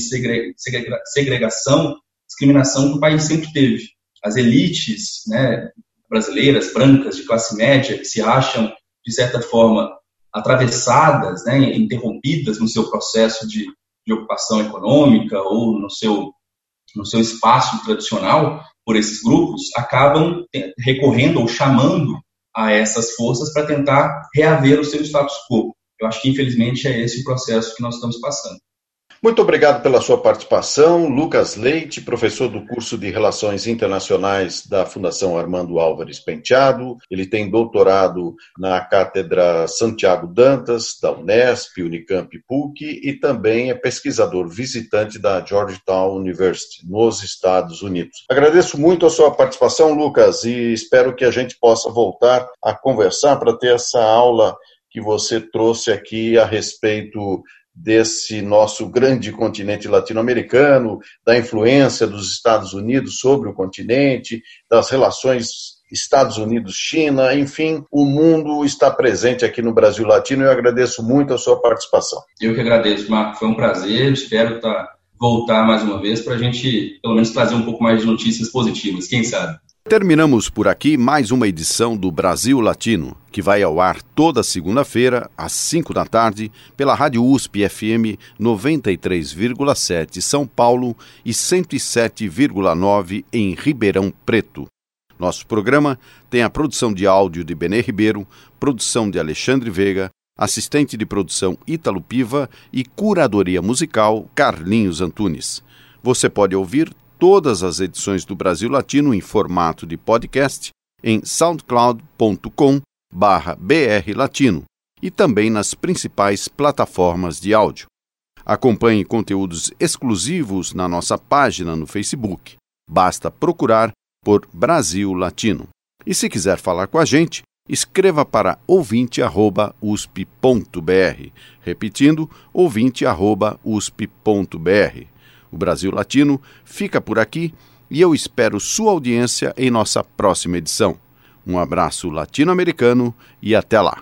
segregação, discriminação que o país sempre teve. As elites, né, brasileiras, brancas, de classe média, que se acham, de certa forma, atravessadas, né, interrompidas no seu processo de, de ocupação econômica ou no seu, no seu espaço tradicional por esses grupos, acabam recorrendo ou chamando a essas forças para tentar reaver o seu status quo. Eu acho que, infelizmente, é esse o processo que nós estamos passando. Muito obrigado pela sua participação, Lucas Leite, professor do curso de Relações Internacionais da Fundação Armando Álvares Penteado. Ele tem doutorado na Cátedra Santiago Dantas, da Unesp, Unicamp e P U C, e também é pesquisador visitante da Georgetown University, nos Estados Unidos. Agradeço muito a sua participação, Lucas, e espero que a gente possa voltar a conversar para ter essa aula que você trouxe aqui a respeito desse nosso grande continente latino-americano, da influência dos Estados Unidos sobre o continente, das relações Estados Unidos-China, enfim, o mundo está presente aqui no Brasil Latino e eu agradeço muito a sua participação. Eu que agradeço, Marco, foi um prazer, espero tá, voltar mais uma vez para a gente, pelo menos, trazer um pouco mais de notícias positivas, quem sabe. Terminamos por aqui mais uma edição do Brasil Latino, que vai ao ar toda segunda-feira, às cinco da tarde, pela Rádio U S P F M noventa e três vírgula sete São Paulo e cento e sete vírgula nove em Ribeirão Preto. Nosso programa tem a produção de áudio de Benê Ribeiro, produção de Alexandre Veiga, assistente de produção Ítalo Piva e curadoria musical Carlinhos Antunes. Você pode ouvir todas as edições do Brasil Latino em formato de podcast em soundcloud ponto com barra br latino e também nas principais plataformas de áudio. Acompanhe conteúdos exclusivos na nossa página no Facebook. Basta procurar por Brasil Latino. E se quiser falar com a gente, escreva para ouvinte arroba usp ponto br. Repetindo, ouvinte arroba usp ponto br. O Brasil Latino fica por aqui e eu espero sua audiência em nossa próxima edição. Um abraço latino-americano e até lá.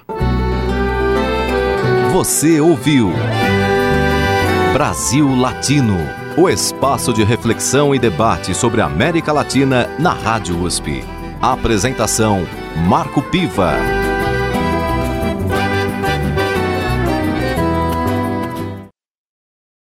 Você ouviu Brasil Latino, o espaço de reflexão e debate sobre a América Latina na Rádio U S P. Apresentação: Marco Piva.